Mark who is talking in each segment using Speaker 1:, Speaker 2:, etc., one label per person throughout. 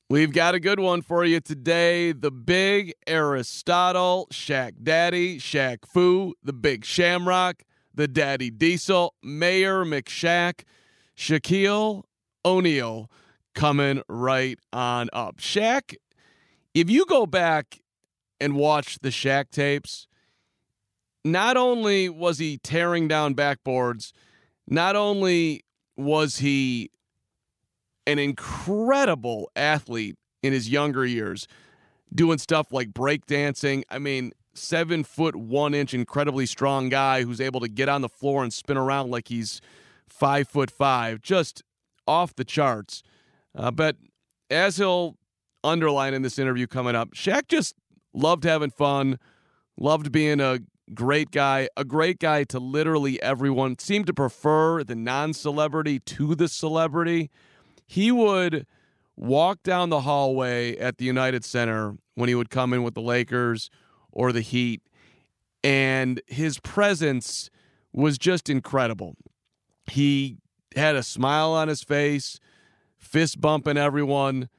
Speaker 1: We've got a good one for you today. The big Aristotle, Shaq Daddy, Shaq Fu, the big Shamrock, the Daddy Diesel, Mayor McShack, Shaquille O'Neal coming right on up. Shaq, if you go back and watch the Shaq tapes, not only was he tearing down backboards, not only was he an incredible athlete in his younger years, doing stuff like breakdancing. I mean, 7'1" incredibly strong guy who's able to get on the floor and spin around like he's 5'5", just off the charts. But as he'll underline in this interview coming up, Shaq just loved having fun, loved being a great guy to literally everyone, seemed to prefer the non-celebrity to the celebrity. He would walk down the hallway at the United Center when he would come in with the Lakers or the Heat, and his presence was just incredible. He had a smile on his face, fist bumping everyone,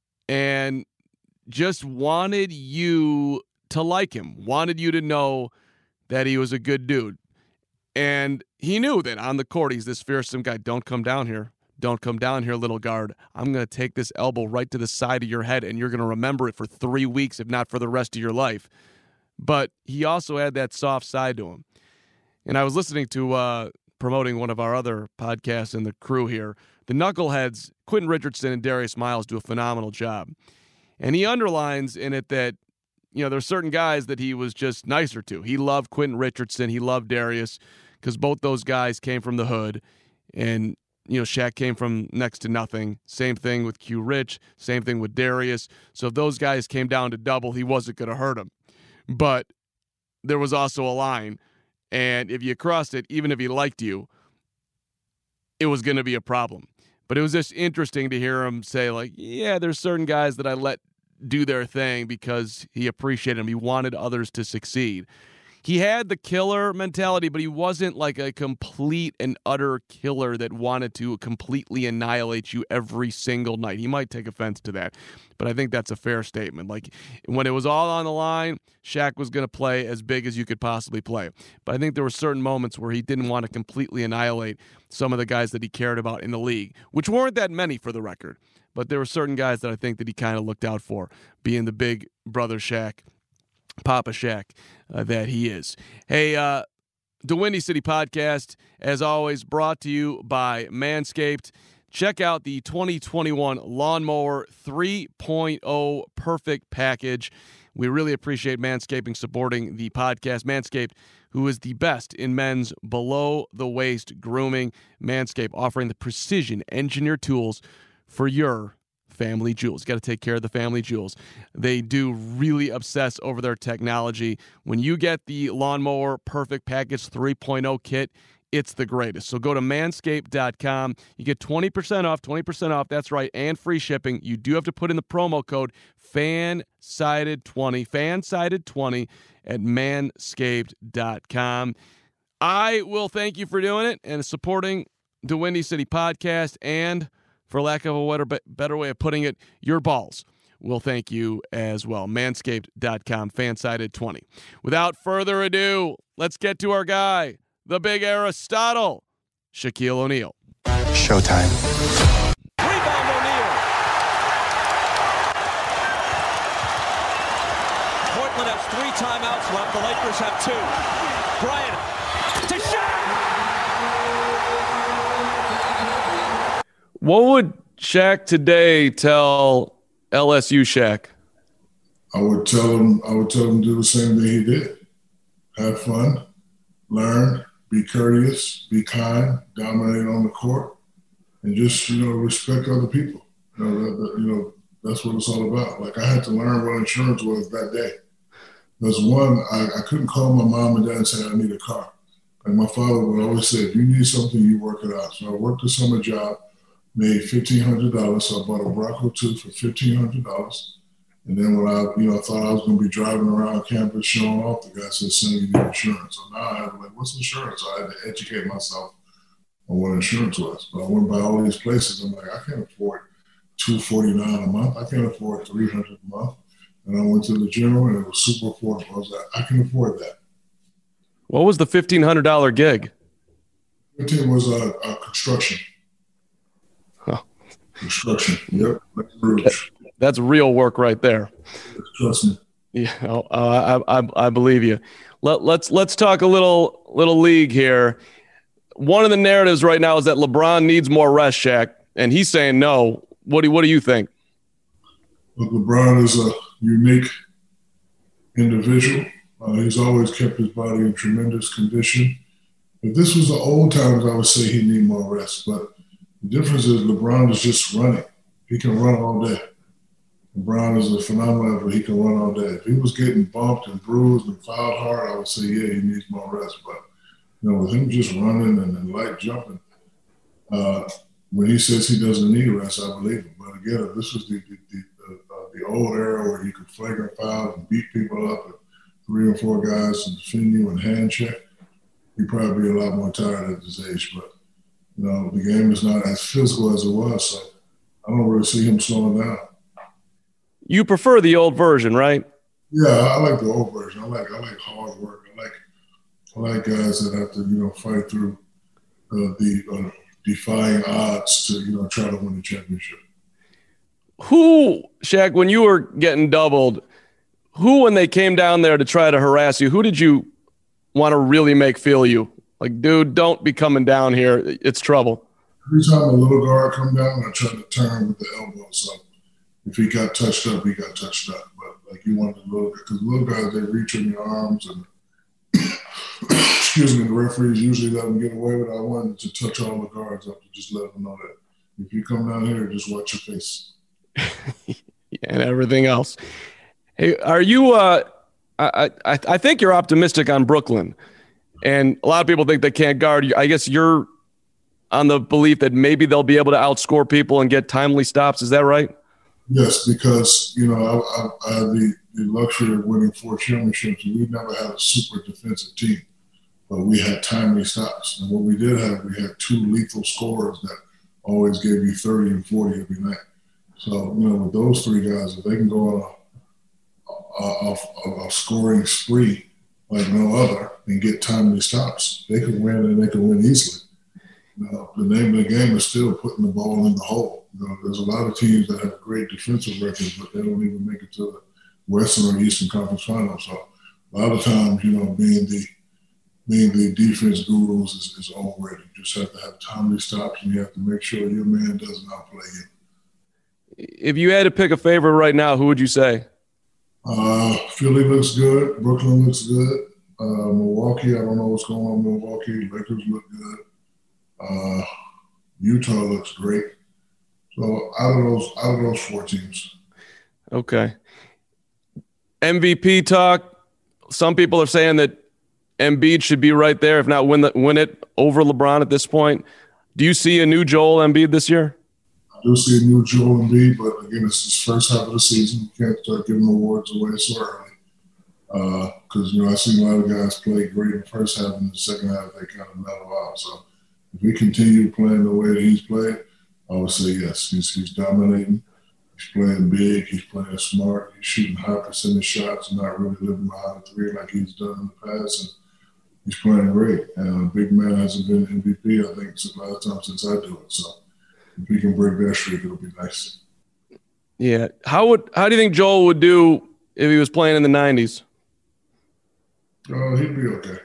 Speaker 1: and just wanted you to like him, wanted you to know that he was a good dude. And he knew that on the court, he's this fearsome guy. Don't come down here. Don't come down here, little guard. I'm going to take this elbow right to the side of your head, and you're going to remember it for 3 weeks, if not for the rest of your life. But he also had that soft side to him. And I was listening to promoting one of our other podcasts in the crew here. The Knuckleheads, Quentin Richardson and Darius Miles, do a phenomenal job. And he underlines in it that, you know, there's certain guys that he was just nicer to. He loved Quentin Richardson. He loved Darius because both those guys came from the hood. And you know, Shaq came from next to nothing. Same thing with Q Rich. Same thing with Darius. So if those guys came down to double, he wasn't going to hurt them. But there was also a line. And if you crossed it, even if he liked you, it was going to be a problem. But it was just interesting to hear him say, like, yeah, there's certain guys that I let do their thing because he appreciated them. He wanted others to succeed. He had the killer mentality, but he wasn't like a complete and utter killer that wanted to completely annihilate you every single night. He might take offense to that, but I think that's a fair statement. Like, when it was all on the line, Shaq was going to play as big as you could possibly play. But I think there were certain moments where he didn't want to completely annihilate some of the guys that he cared about in the league, which weren't that many for the record. But there were certain guys that I think that he kind of looked out for, being the big brother Shaq, Papa Shaq, that he is. Hey, the Windy City Podcast, as always, brought to you by Manscaped. Check out the 2021 Lawnmower 3.0 Perfect Package. We really appreciate Manscaping supporting the podcast. Manscaped, who is the best in men's below-the-waist grooming. Manscaped offering the precision engineered tools for your family jewels. Got to take care of the family jewels. They do really obsess over their technology. When you get the Lawnmower Perfect Package 3.0 kit, it's the greatest. So go to manscaped.com. You get 20% off, that's right, and free shipping. You do have to put in the promo code FANSIDED20 at manscaped.com. I will thank you for doing it and supporting the Windy City Podcast, and for lack of a better way of putting it, your balls will thank you as well. Manscaped.com, FANSIDED20. Without further ado, let's get to our guy, the big Aristotle, Shaquille O'Neal.
Speaker 2: Showtime.
Speaker 3: Rebound O'Neal. Portland has 3 timeouts left. The Lakers have 2. Bryant to Shaq.
Speaker 1: What would Shaq today tell LSU Shaq?
Speaker 4: I would tell him to do the same thing he did. Have fun, learn, be courteous, be kind, dominate on the court, and just, respect other people. That's what it's all about. Like, I had to learn what insurance was that day. There's one, I couldn't call my mom and dad and say I need a car. Like, my father would always say, if you need something, you work it out. So I worked a summer job, made $1,500. So I bought a Bronco 2 for $1,500. And then when I thought I was going to be driving around campus showing off, the guy said, son, you need insurance. So now I'm like, what's insurance? So I had to educate myself on what insurance was. But I went by all these places. I'm like, I can't afford $249 a month. I can't afford $300 a month. And I went to the general, and it was super affordable. I was like, I can afford that.
Speaker 1: What was the $1,500 gig?
Speaker 4: It was a construction.
Speaker 1: Huh.
Speaker 4: Construction. Yep.
Speaker 1: That's real work right there.
Speaker 4: Trust me.
Speaker 1: Yeah, I believe you. Let's talk a little league here. One of the narratives right now is that LeBron needs more rest, Shaq, and he's saying no. What do you think?
Speaker 4: Look, LeBron is a unique individual. He's always kept his body in tremendous condition. If this was the old times, I would say he need more rest. But the difference is LeBron is just running. He can run all day. LeBron is a phenomenal athlete. He can run all day. If he was getting bumped and bruised and fouled hard, I would say, yeah, he needs more rest. But, with him just running and light jumping, when he says he doesn't need rest, I believe him. But again, if this was the old era where you could flagrant foul and beat people up, and 3 or 4 guys to defend you and hand check, he'd probably be a lot more tired at his age. But, the game is not as physical as it was, so I don't really see him slowing down.
Speaker 1: You prefer the old version, right?
Speaker 4: Yeah, I like the old version. I like hard work. I like guys that have to, fight through the defying odds to, try to win the championship.
Speaker 1: Who, Shaq, when you were getting doubled, when they came down there to try to harass you, who did you want to really make feel you? Like, dude, don't be coming down here. It's trouble.
Speaker 4: Every time a little guard come down, I try to turn with the elbow. So if he got touched up, he got touched up. But, like, you want the little guy, because little guys, they reach in your arms and excuse me, the referees usually let them get away with it. I wanted to touch all the guards up to just let them know that if you come down here, just watch your face.
Speaker 1: And everything else. Hey, are you I think you're optimistic on Brooklyn, and a lot of people think they can't guard you. I guess you're on the belief that maybe they'll be able to outscore people and get timely stops. Is that right?
Speaker 4: Yes, because I had the luxury of winning 4 championships, and we never had a super defensive team, but we had timely stops. And what we did have, we had 2 lethal scorers that always gave you 30 and 40 every night. So, with those 3 guys, if they can go on a scoring spree like no other and get timely stops, they could win, and they could win easily. The name of the game is still putting the ball in the hole. There's a lot of teams that have great defensive records, but they don't even make it to the Western or Eastern Conference Finals. So a lot of times, being the defense gurus is overrated. You just have to have timely stops, and you have to make sure your man doesn't outplay you.
Speaker 1: If you had to pick a favorite right now, who would you say?
Speaker 4: Philly looks good. Brooklyn looks good. Milwaukee, I don't know what's going on in Milwaukee. Lakers look good. Utah looks great. So out of those 4 teams.
Speaker 1: Okay. MVP talk. Some people are saying that Embiid should be right there, if not win it over LeBron at this point. Do you see a new Joel Embiid this year?
Speaker 4: I do see a new Joel Embiid, but again, it's his first half of the season. You can't start giving awards away so early. Because, I've seen a lot of guys play great in the first half, and the second half they kind of mellow out. So if we continue playing the way that he's played, I would say yes. He's dominating. He's playing big. He's playing smart. He's shooting high percentage shots and not really living behind the 3 like he's done in the past. And he's playing great. And big man hasn't been MVP, I think, it's the last time since I do it. So if he can break that streak, it'll be nice.
Speaker 1: Yeah. How do you think Joel would do if he was playing in the 90s?
Speaker 4: He'd be okay.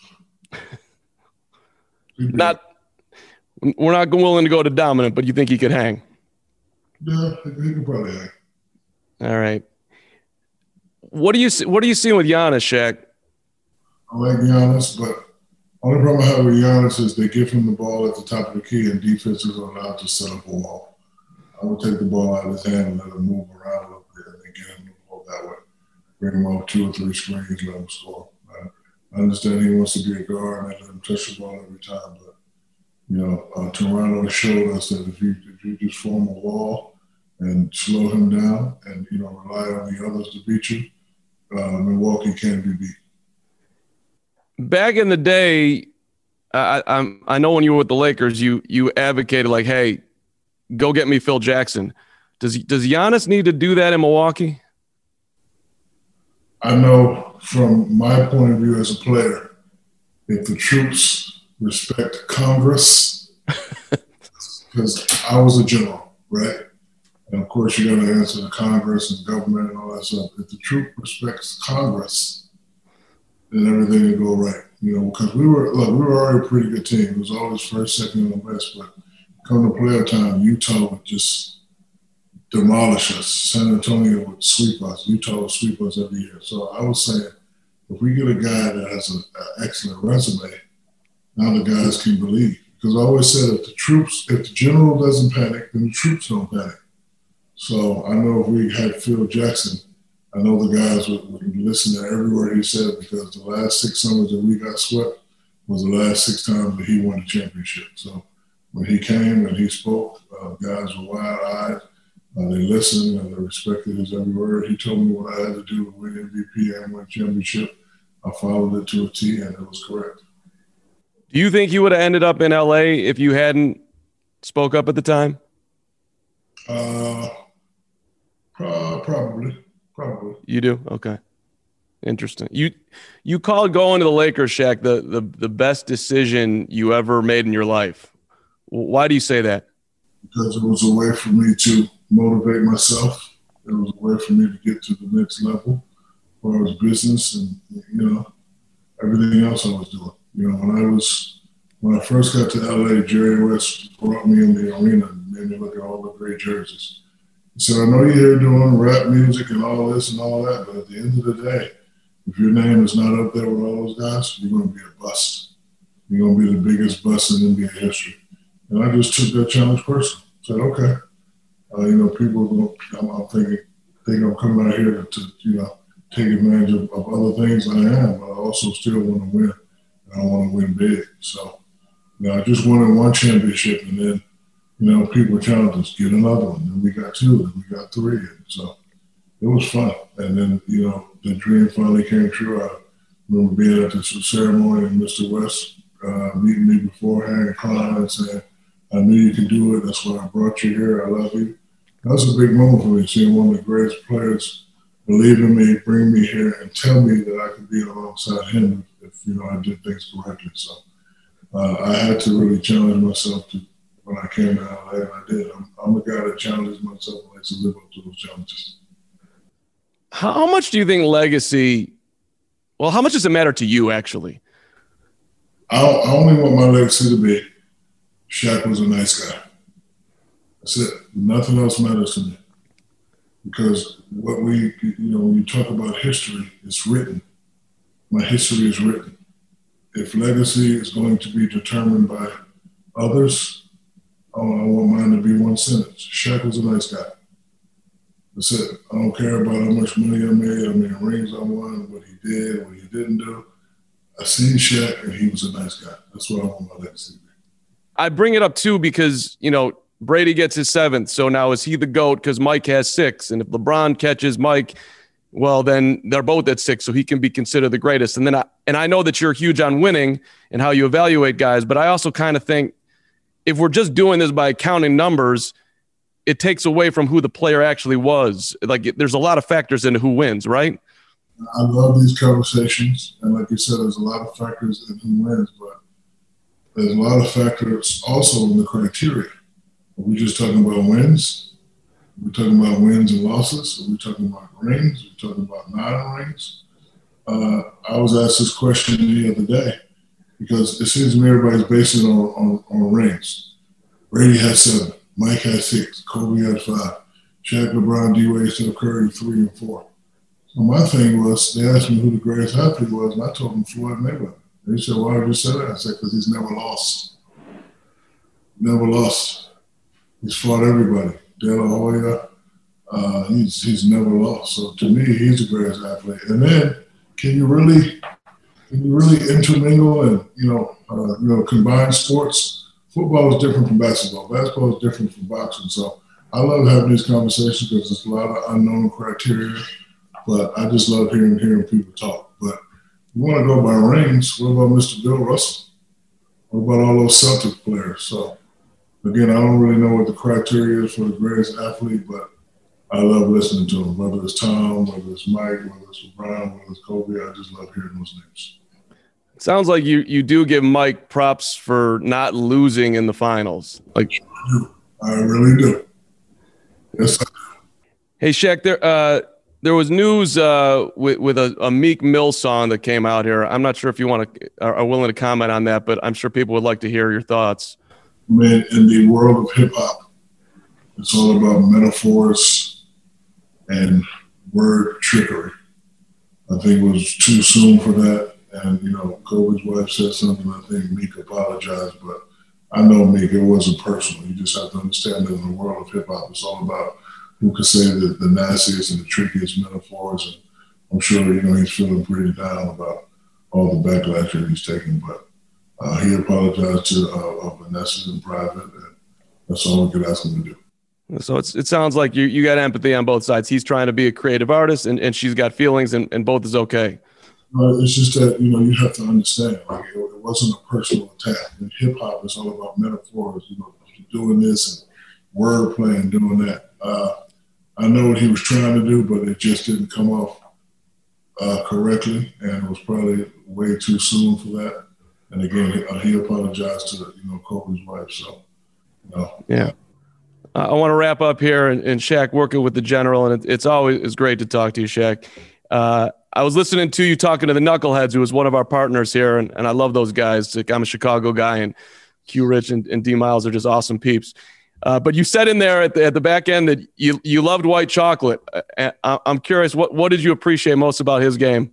Speaker 1: We're not willing to go to dominant, but you think he could hang?
Speaker 4: Yeah, he could probably hang.
Speaker 1: All right. What do you see with Giannis, Shaq?
Speaker 4: I like Giannis, but only problem I have with Giannis is they give him the ball at the top of the key, and defenses are allowed to set up a wall. I would take the ball out of his hand and let him move around a little bit and then get him the ball that way. Bring him off 2 or 3 screens, let him score. I understand he wants to be a guard and let him touch the ball every time, but Toronto showed us that if you just form a wall and slow him down and, rely on the others to beat you, Milwaukee can't be beat.
Speaker 1: Back in the day, I know when you were with the Lakers, you advocated like, hey, go get me Phil Jackson. Does Giannis need to do that in Milwaukee?
Speaker 4: I know from my point of view as a player, if the troops respect Congress, because I was a general, right? And of course, you got to answer to Congress and government and all that stuff. If the troop respects Congress, then everything will go right. Because we were already a pretty good team. It was always first, second, and best. But come to playoff time, Utah would just demolish us. San Antonio would sweep us. Utah would sweep us every year. So I was saying, if we get a guy that has an excellent resume, now the guys can believe. Because I always said, if the general doesn't panic, then the troops don't panic. So I know if we had Phil Jackson, I know the guys would listen to every word he said, because the last 6 summers that we got swept was the last 6 times that he won the championship. So when he came and he spoke, guys were wide-eyed. They listened and they respected his every word. He told me what I had to do to win MVP and win championship. I followed it to a T, and it was correct.
Speaker 1: Do you think you would have ended up in LA if you hadn't spoke up at the time?
Speaker 4: Probably.
Speaker 1: You do? Okay. Interesting. You called going to the Lakers, Shaq, the best decision you ever made in your life. Why do you say that?
Speaker 4: Because it was a way for me to motivate myself. It was a way for me to get to the next level as far as business and, everything else I was doing. When I first got to LA, Jerry West brought me in the arena and made me look at all the great jerseys. He said, I know you're here doing rap music and all this and all that, but at the end of the day, if your name is not up there with all those guys, you're going to be a bust. You're going to be the biggest bust in NBA history. And I just took that challenge personally. Said, okay. People, I'm thinking I'm coming out here to take advantage of other things I am, but I also still want to win. And I want to win big. So, I just wanted one championship, and then, people challenged us, get another one. And we got 2, and we got 3. And so it was fun. And then, the dream finally came true. I remember being at the ceremony and Mr. West meeting me beforehand and crying and saying, I knew you could do it. That's why I brought you here. I love you. That was a big moment for me, seeing one of the greatest players believe in me, bring me here, and tell me that I could be alongside him if I did things correctly. So I had to really challenge myself when I came to LA, and I did. I'm a guy that challenges myself and likes to live up to those challenges.
Speaker 1: How much do you think legacy – well, how much does it matter to you, actually?
Speaker 4: I only want my legacy to be Shaq was a nice guy. That's it. Nothing else matters to me. Because what when you talk about history, it's written. My history is written. If legacy is going to be determined by others, I want mine to be one sentence. Shaq was a nice guy. That's it. I don't care about how much money I made, how many rings I won, what he did, what he didn't do. I seen Shaq, and he was a nice guy. That's what I want my legacy to be.
Speaker 1: I bring it up, too, because, Brady gets his 7th. So now is he the GOAT because Mike has 6? And if LeBron catches Mike, well, then they're both at 6, so he can be considered the greatest. And then I know that you're huge on winning and how you evaluate guys, but I also kind of think if we're just doing this by counting numbers, it takes away from who the player actually was. Like, there's a lot of factors into who wins, right?
Speaker 4: I love these conversations. And like you said, there's a lot of factors in who wins, but there's a lot of factors also in the criteria. Are we just talking about wins? Are we talking about wins and losses? Are we talking about rings? Are we talking about non-rings? I was asked this question the other day because it seems to me everybody's basing it on rings. Brady has 7. Mike has 6. Kobe has 5. Shaq, LeBron, D-Wade, Steph Curry, 3 and 4. So my thing was, they asked me who the greatest athlete was, and I told them Floyd Mayweather. They said, why did you say that? I said, because he's never lost. Never lost. He's fought everybody. De La Hoya, he's never lost. So to me, he's the greatest athlete. And then, can you really intermingle and combine sports? Football is different from basketball. Basketball is different from boxing. So I love having these conversations because there's a lot of unknown criteria. But I just love hearing people talk. But you want to go by rings? What about Mr. Bill Russell? What about all those Celtics players? So again, I don't really know what the criteria is for the greatest athlete, but I love listening to them, whether it's Tom, whether it's Mike, whether it's LeBron, whether it's Kobe. I just love hearing those names.
Speaker 1: Sounds like you do give Mike props for not losing in the finals. Like,
Speaker 4: I really do. Yes, I do.
Speaker 1: Hey, Shaq, there was news with a Meek Mill song that came out here. I'm not sure if you are willing to comment on that, but I'm sure people would like to hear your thoughts.
Speaker 4: Man, in the world of hip hop, it's all about metaphors and word trickery. I think it was too soon for that. And, Kobe's wife said something. I think Meek apologized, but I know Meek, it wasn't personal. You just have to understand that in the world of hip hop, it's all about who can say the nastiest and the trickiest metaphors. And I'm sure, he's feeling pretty down about all the backlash that he's taking. But he apologized to Vanessa in private, and that's all we could ask him to do.
Speaker 1: So it sounds like you got empathy on both sides. He's trying to be a creative artist, and she's got feelings, and both is okay.
Speaker 4: It's just that, you have to understand, like, it wasn't a personal attack. In hip hop, it's all about metaphors, doing this and wordplay and doing that. I know what he was trying to do, but it just didn't come off correctly, and it was probably way too soon for that. And again, he apologized to, Kobe's wife, so,
Speaker 1: Yeah. I want to wrap up here, and Shaq, working with the General, and it's always great to talk to you, Shaq. I was listening to you talking to the Knuckleheads, who was one of our partners here, and I love those guys. Like, I'm a Chicago guy, and Q Rich and D Miles are just awesome peeps. But you said in there at the back end that you loved white chocolate. I'm curious, what did you appreciate most about his game?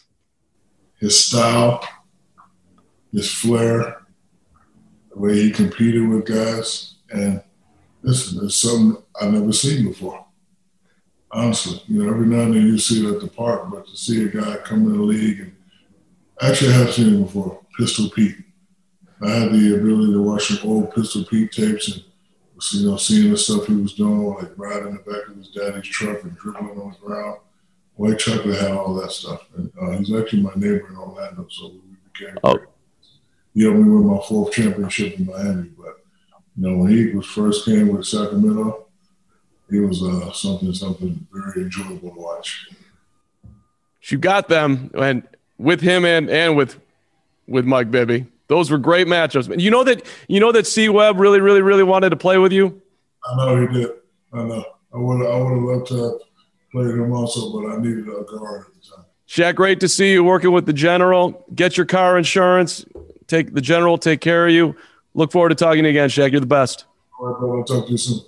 Speaker 4: His style, his flair, the way he competed with guys, and listen, it's something I've never seen before. Honestly, every now and then you see it at the park, but to see a guy come in the league, and actually I have seen him before, Pistol Pete. I had the ability to watch some old Pistol Pete tapes and, seeing the stuff he was doing, like riding in the back of his daddy's truck and dribbling on the ground. White Chocolate had all that stuff. And he's actually my neighbor in Orlando, so we became he helped me win my 4th championship in Miami. But, when he first came with Sacramento, it was something very enjoyable to watch.
Speaker 1: You got them, and with him and with Mike Bibby. Those were great matchups. You know that C Webb really, really, really wanted to play with you?
Speaker 4: I know he did. I know. I would have loved to have played him also, but I needed a guard at the time.
Speaker 1: Shaq, great to see you working with the General. Get your car insurance. The General take care of you. Look forward to talking to you again, Shaq. You're the best.
Speaker 4: All right, bro. I'll talk to you soon.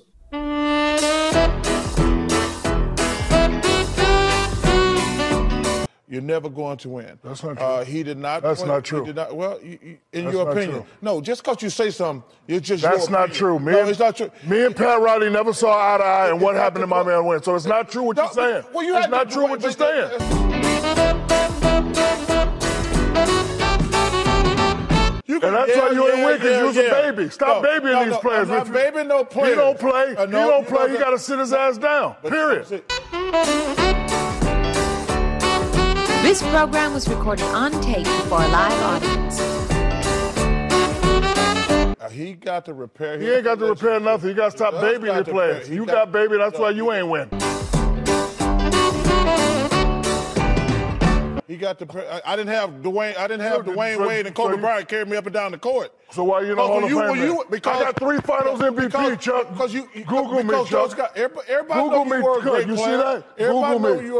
Speaker 2: You're never going to win.
Speaker 5: That's not true.
Speaker 2: He did not.
Speaker 5: That's not true.
Speaker 2: He did not, well, in
Speaker 5: That's
Speaker 2: your
Speaker 5: not
Speaker 2: opinion.
Speaker 5: true.
Speaker 2: No, just because you say something, it's just
Speaker 5: That's
Speaker 2: your
Speaker 5: not
Speaker 2: opinion.
Speaker 5: true.
Speaker 2: No, it's not true.
Speaker 5: Me and Pat Riley never saw eye to eye, and what happened to my man win. So it's not true what you're saying.
Speaker 2: Well,
Speaker 5: it's not true what you're saying. And that's why you ain't win, because you was a baby. Stop babying these players.
Speaker 2: I'm not babying no players.
Speaker 5: He don't play. He don't play. He got to sit his ass down. Period.
Speaker 6: This program was recorded on tape for a live audience.
Speaker 2: He got to repair.
Speaker 5: He ain't got to repair nothing. He got to stop babying the players. You got baby. That's why you ain't win.
Speaker 2: He got the. I didn't have Dwayne Wade and Kobe Bryant carry me up and down the court.
Speaker 5: So why you don't hold the
Speaker 2: Because
Speaker 5: I got 3 Finals MVP, Chuck.
Speaker 2: Because you
Speaker 5: Google me, Chuck.
Speaker 2: Everybody
Speaker 5: Google
Speaker 2: knows
Speaker 5: me,
Speaker 2: you were a
Speaker 5: Chuck.
Speaker 2: great
Speaker 5: You see
Speaker 2: player.
Speaker 5: that?
Speaker 2: Everybody
Speaker 5: Google
Speaker 2: know
Speaker 5: me.
Speaker 2: you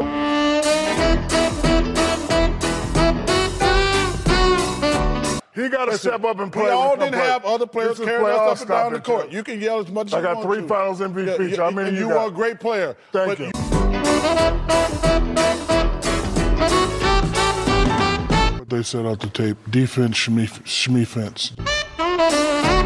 Speaker 5: He got to step up and play.
Speaker 2: We all didn't have other players carrying us up and down the court.
Speaker 5: Chuck.
Speaker 2: You can yell as much as
Speaker 5: I
Speaker 2: you
Speaker 5: got
Speaker 2: want
Speaker 5: 3
Speaker 2: to.
Speaker 5: Finals MVP, Chuck. How many
Speaker 2: you
Speaker 5: you
Speaker 2: were
Speaker 5: got?
Speaker 2: a great player.
Speaker 5: Thank you. What they said out the tape, defense, shmee fence.